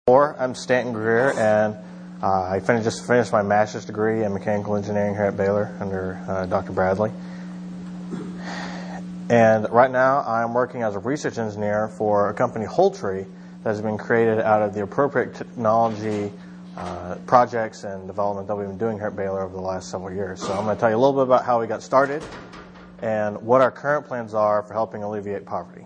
I'm Stanton Greer, and I just finished my master's degree in mechanical engineering here at Baylor under Dr. Bradley. And right now I'm working as a research engineer for a company, Holtree, that has been created out of the appropriate technology projects and development that we've been doing here at Baylor over the last several years. So I'm going to tell you a little bit about how we got started and what our current plans are for helping alleviate poverty.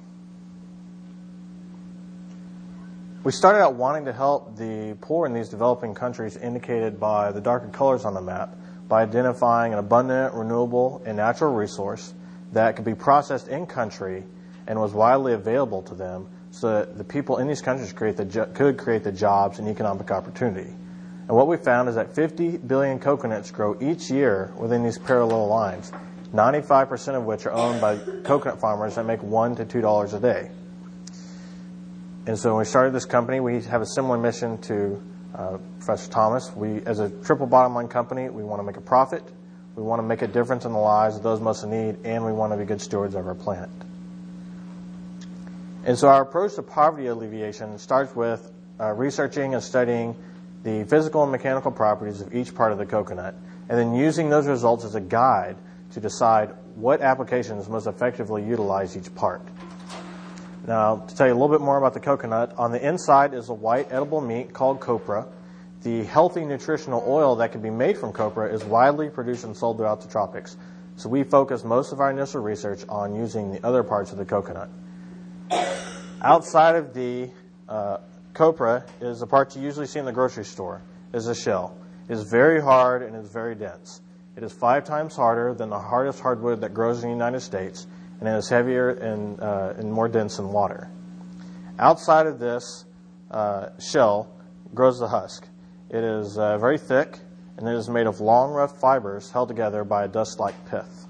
We started out wanting to help the poor in these developing countries, indicated by the darker colors on the map, by identifying an abundant, renewable, and natural resource that could be processed in country and was widely available to them, so that the people in these countries could create the jobs and economic opportunity. And what we found is that 50 billion coconuts grow each year within these parallel lines, 95% of which are owned by coconut farmers that make $1 to $2 a day. And so when we started this company, we have a similar mission to Professor Thomas. We, as a triple bottom line company, we want to make a profit, we want to make a difference in the lives of those most in need, and we want to be good stewards of our planet. And so our approach to poverty alleviation starts with researching and studying the physical and mechanical properties of each part of the coconut, and then using those results as a guide to decide what applications most effectively utilize each part. Now, to tell you a little bit more about the coconut, on the inside is a white edible meat called copra. The healthy nutritional oil that can be made from copra is widely produced and sold throughout the tropics. So we focus most of our initial research on using the other parts of the coconut. Outside of the copra is the part you usually see in the grocery store, is the shell. It is very hard and is very dense. It is 5 times harder than the hardest hardwood that grows in the United States, and it is heavier and more dense than water. Outside of this shell grows the husk. It is very thick, and it is made of long, rough fibers held together by a dust-like pith.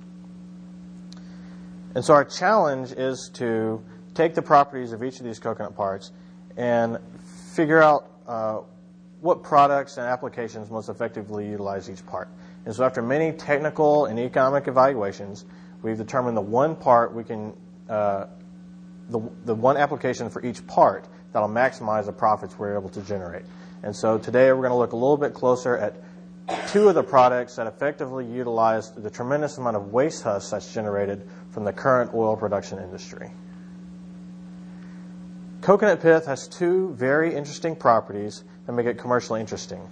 And so our challenge is to take the properties of each of these coconut parts and figure out what products and applications most effectively utilize each part. And so after many technical and economic evaluations, we've determined the one part we can, the one application for each part that'll maximize the profits we're able to generate. And so today we're going to look a little bit closer at 2 of the products that effectively utilize the tremendous amount of waste husk that's generated from the current oil production industry. Coconut pith has 2 very interesting properties that make it commercially interesting.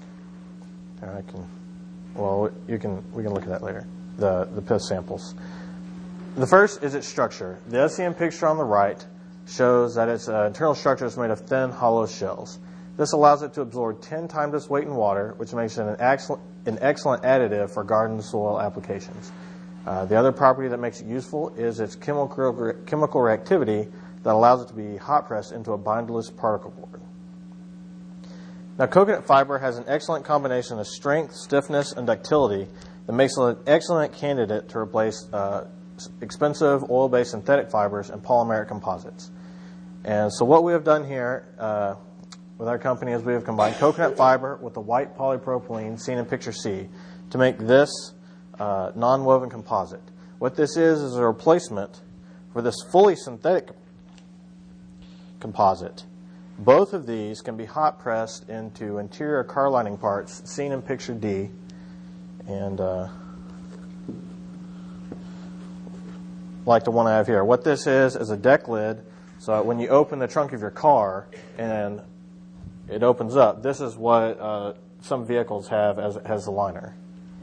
We can look at that later, the pith samples. The first is its structure. The SEM picture on the right shows that its internal structure is made of thin, hollow shells. This allows it to absorb 10 times its weight in water, which makes it an excellent additive for garden soil applications. The other property that makes it useful is its chemical reactivity that allows it to be hot pressed into a binderless particle board. Now, coconut fiber has an excellent combination of strength, stiffness, and ductility that makes it an excellent candidate to replace expensive oil-based synthetic fibers and polymeric composites. And so what we have done here with our company is we have combined coconut fiber with the white polypropylene seen in picture C to make this non-woven composite. What this is a replacement for this fully synthetic composite. Both of these can be hot pressed into interior car lining parts seen in picture D, and like the one I have here. What this is a deck lid, so when you open the trunk of your car and it opens up, this is what some vehicles have as the liner.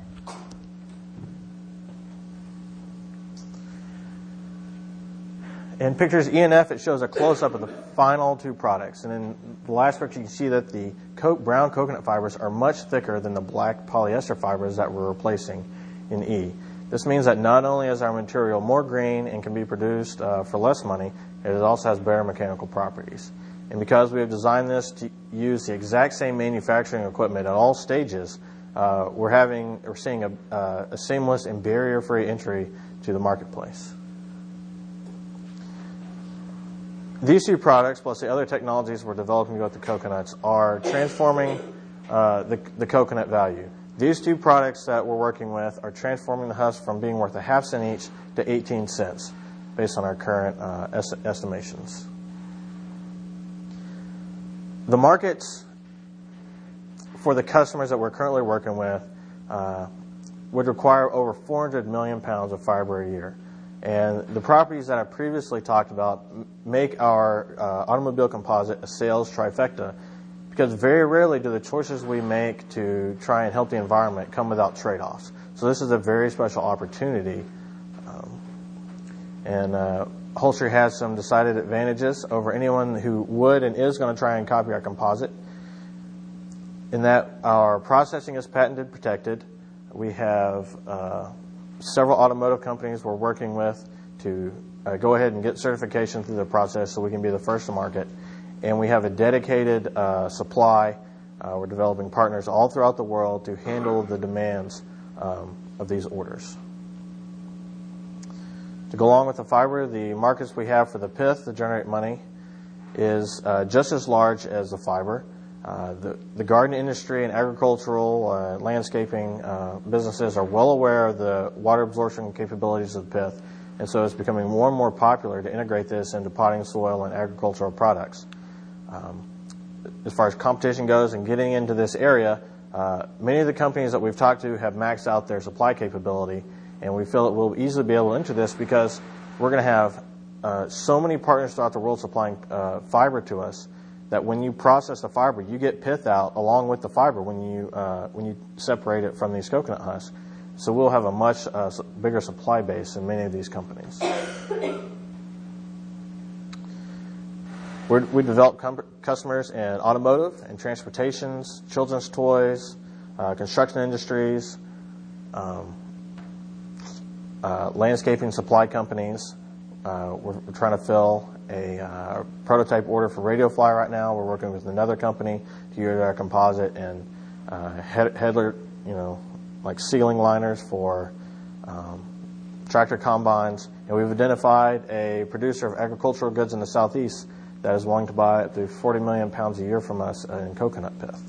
In pictures E and F, it shows a close-up of the final 2 products. And in the last picture, you can see that the brown coconut fibers are much thicker than the black polyester fibers that we're replacing in E. This means that not only is our material more green and can be produced for less money, it also has better mechanical properties. And because we have designed this to use the exact same manufacturing equipment at all stages, we're seeing a seamless and barrier-free entry to the marketplace. These 2 products, plus the other technologies we're developing with the coconuts, are transforming the coconut value. These 2 products that we're working with are transforming the husk from being worth a half cent each to 18 cents, based on our current estimations. The markets for the customers that we're currently working with would require over 400 million pounds of fiber a year. And the properties that I previously talked about make our automobile composite a sales trifecta, because very rarely do the choices we make to try and help the environment come without trade-offs. So this is a very special opportunity. Upholstery has some decided advantages over anyone who would and is going to try and copy our composite, in that our processing is patented, protected. We have several automotive companies we're working with to go ahead and get certification through the process so we can be the first to market. And we have a dedicated supply. We're developing partners all throughout the world to handle the demands of these orders. To go along with the fiber, the markets we have for the pith to generate money is just as large as the fiber. The garden industry and agricultural landscaping businesses are well aware of the water absorption capabilities of the pith, and so it's becoming more and more popular to integrate this into potting soil and agricultural products. As far as competition goes and getting into this area, many of the companies that we've talked to have maxed out their supply capability, and we feel that we'll easily be able to enter this because we're going to have so many partners throughout the world supplying fiber to us that when you process the fiber, you get pith out along with the fiber when you separate it from these coconut husks. So we'll have a much bigger supply base in many of these companies. We develop customers in automotive and transportations, children's toys, construction industries, landscaping supply companies. We're trying to fill a prototype order for RadioFly right now. We're working with another company to use our composite and headler, like ceiling liners for tractor combines. And we've identified a producer of agricultural goods in the Southeast that is willing to buy up to 40 million pounds a year from us in coconut pith.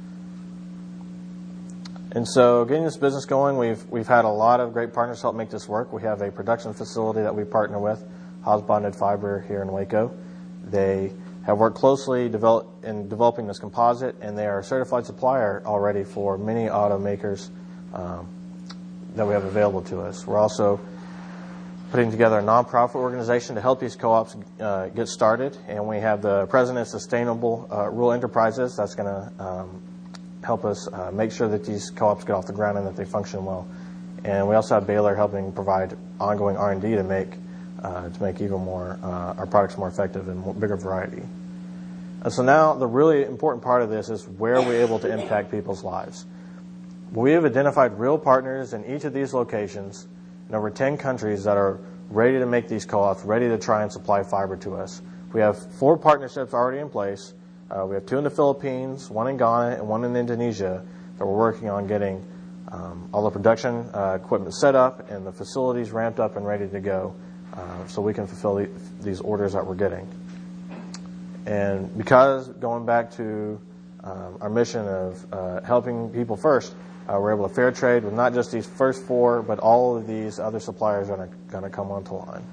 And so getting this business going, we've had a lot of great partners help make this work. We have a production facility that we partner with, Haas Bonded Fiber here in Waco. They have worked closely in developing this composite, and they are a certified supplier already for many automakers that we have available to us. We're also putting together a nonprofit organization to help these co-ops get started, and we have the President of Sustainable Rural Enterprises that's going to help us make sure that these co-ops get off the ground and that they function well. And we also have Baylor helping provide ongoing R&D to make even more our products more effective and bigger variety. And so now the really important part of this is where are we able to impact people's lives. We have identified real partners in each of these locations in over 10 countries that are ready to make these co-ops, ready to try and supply fiber to us. We have 4 partnerships already in place. We have 2 in the Philippines, 1 in Ghana, and 1 in Indonesia that we're working on getting all the production equipment set up and the facilities ramped up and ready to go so we can fulfill these orders that we're getting. And because, going back to our mission of helping people first, we're able to fair trade with not just these first 4, but all of these other suppliers that are going to come onto line.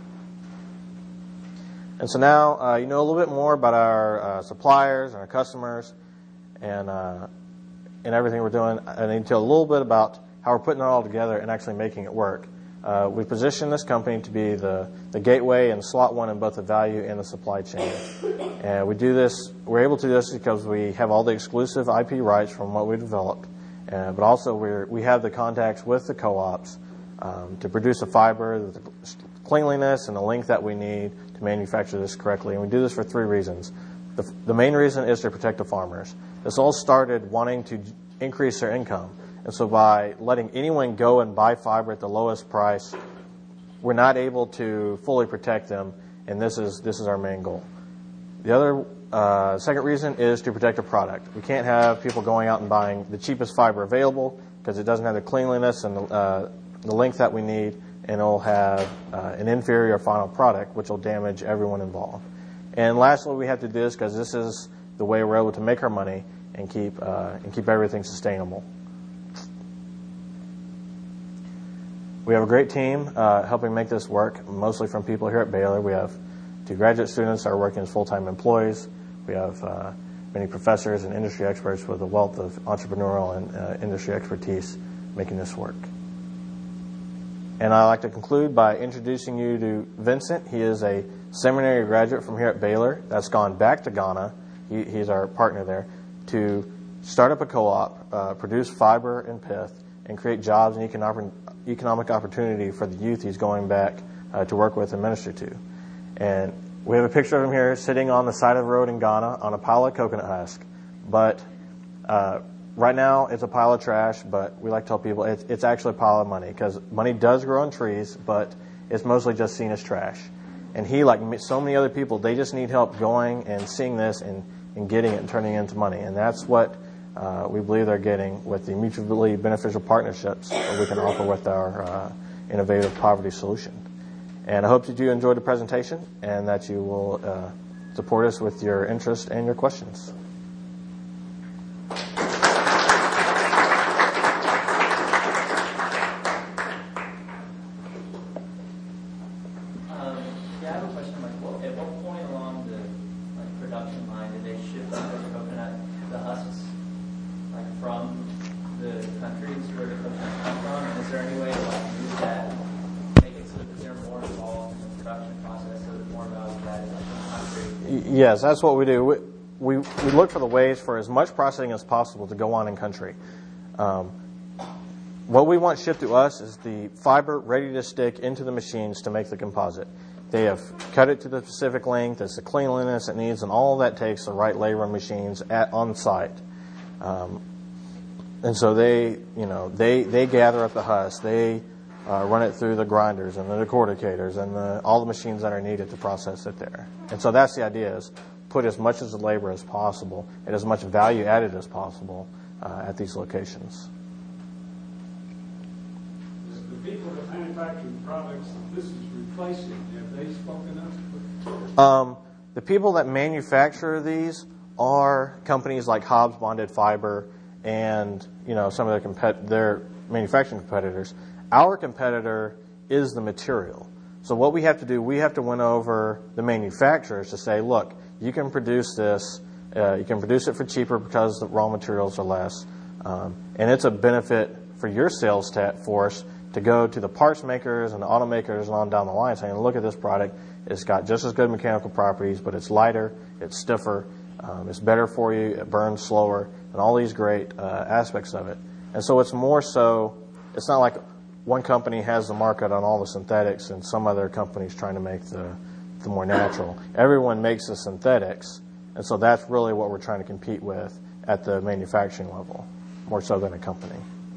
And so now you know a little bit more about our suppliers and our customers and everything we're doing. I need to tell a little bit about how we're putting it all together and actually making it work. We position this company to be the gateway and slot one in both the value and the supply chain. And we're able to do this because we have all the exclusive IP rights from what we developed, but also we have the contacts with the co-ops to produce the fiber, the cleanliness, and the length that we need to manufacture this correctly. And we do this for 3 reasons. The main reason is to protect the farmers. This all started wanting to increase their income. And so by letting anyone go and buy fiber at the lowest price, we're not able to fully protect them, and this is our main goal. The other second reason is to protect the product. We can't have people going out and buying the cheapest fiber available because it doesn't have the cleanliness and the length that we need, and it'll have an inferior final product, which will damage everyone involved. And lastly, we have to do this because this is the way we're able to make our money and keep everything sustainable. We have a great team helping make this work, mostly from people here at Baylor. We have 2 graduate students that are working as full-time employees. We have many professors and industry experts with a wealth of entrepreneurial and industry expertise making this work. And I'd like to conclude by introducing you to Vincent. He is a seminary graduate from here at Baylor that's gone back to Ghana. He's our partner there to start up a co-op, produce fiber and pith, and create jobs and economic opportunity for the youth he's going back to work with and minister to. And we have a picture of him here sitting on the side of the road in Ghana on a pile of coconut husk. But right now it's a pile of trash, but we like to tell people it's actually a pile of money, because money does grow on trees, but it's mostly just seen as trash. And he, like so many other people, they just need help going and seeing this and getting it and turning it into money. And that's what we believe they're getting with the mutually beneficial partnerships that we can offer with our innovative poverty solution. And I hope that you enjoyed the presentation and that you will support us with your interest and your questions. I have a question. At what point along the production line did they ship the coconut, the husks, from the countries where the coconut come from? And is there any way to use that, make it so that they're more involved in the production process, so that more value added in the country? Yes, that's what we do. We look for the ways for as much processing as possible to go on in country. What we want shipped to us is the fiber ready to stick into the machines to make the composite. They have cut it to the specific length, it's the cleanliness it needs, and all that takes the right labor and machines on site. And so they gather up the husk, they run it through the grinders and the decorticators and all the machines that are needed to process it there. And so that's the idea, is put as much as the labor as possible and as much value added as possible at these locations. The people that manufacture the products that this is replacing, have they spoken up? The people that manufacture these are companies like Hobbs Bonded Fiber and some of their manufacturing competitors. Our competitor is the material. So what we have to do, we have to win over the manufacturers to say, look, you can produce this, you can produce it for cheaper because the raw materials are less, and it's a benefit for your sales force to go to the parts makers and the automakers and on down the line saying, look at this product, it's got just as good mechanical properties, but it's lighter, it's stiffer, it's better for you, it burns slower, and all these great aspects of it. And so it's more so, it's not like one company has the market on all the synthetics and some other company's trying to make the more natural. Everyone makes the synthetics, and so that's really what we're trying to compete with at the manufacturing level, more so than a company.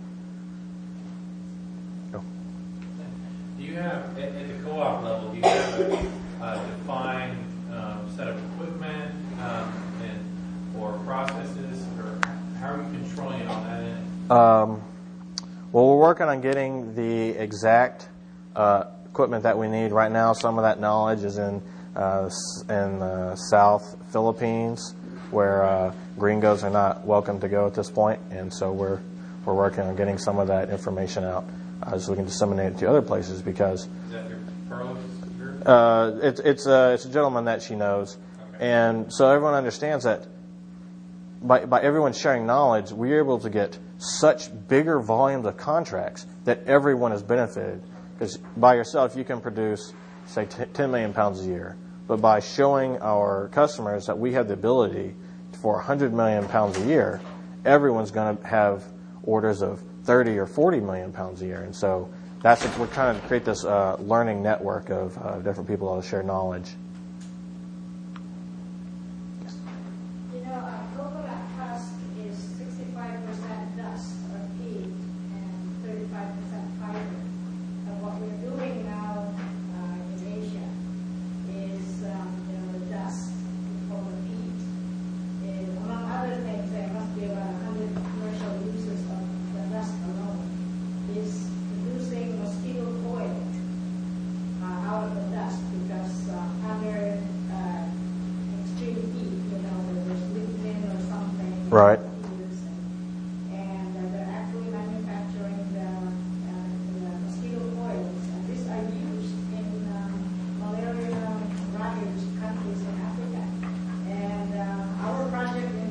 Do you have, at the co-op level, do you have a defined set of equipment or processes, or how are you controlling it on that end? Well, we're working on getting the exact equipment that we need right now. Some of that knowledge is in the South Philippines, where gringos are not welcome to go at this point, and so we're working on getting some of that information out so we can disseminate it to other places. Because is that your Carlos? it's a gentleman that she knows, okay. And so everyone understands that by everyone sharing knowledge, we're able to get such bigger volumes of contracts that everyone is benefited. Because by yourself, you can produce, say, 10 million pounds a year. But by showing our customers that we have the ability for 100 million pounds a year, everyone's going to have orders of 30 or 40 million pounds a year. And so we're trying to create this learning network of different people that share knowledge. Coconut husk is 65% dust or peat and 35% fiber. And what we're doing now in Asia is the dust for the peat. Among other things, there must be about 100 commercial uses of the dust alone. Is producing mosquito coil out of the dust, because under extreme heat, there's LinkedIn or something. Right. And they're actually manufacturing the mosquito coils, and these are used in malaria-ravaged countries in Africa. And our project in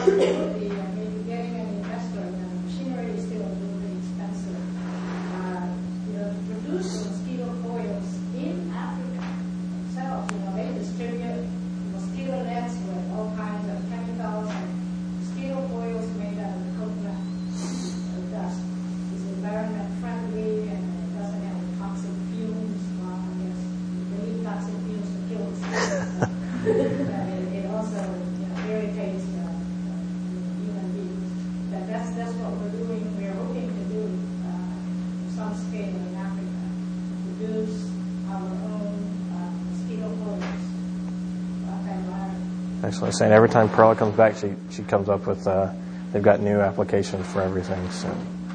possibility of maybe getting an investor, and the machinery is still a little bit expensive, to produce the mosquito coils in Africa itself. They distribute mosquito nets with all kinds of chemicals and mosquito coils made out of coconut dust. It's environment friendly and it doesn't have toxic fumes. Well, I guess they need toxic fumes to kill mosquitoes. But it also irritates human beings. But that's what we're doing. We're hoping to do some scale in Africa. Produce our own mosquito coils. Excellent. Saying every time Perla comes back, she comes up with they've got new applications for everything. So,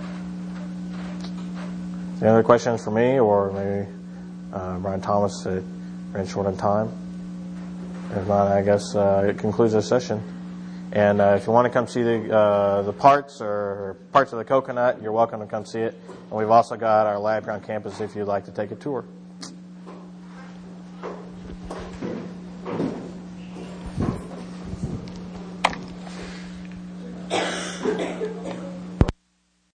any other questions for me, or maybe Brian Thomas? Ran short on time. If not, I guess it concludes this session. And if you want to come see the parts or parts of the coconut, you're welcome to come see it. And we've also got our lab here on campus if you'd like to take a tour.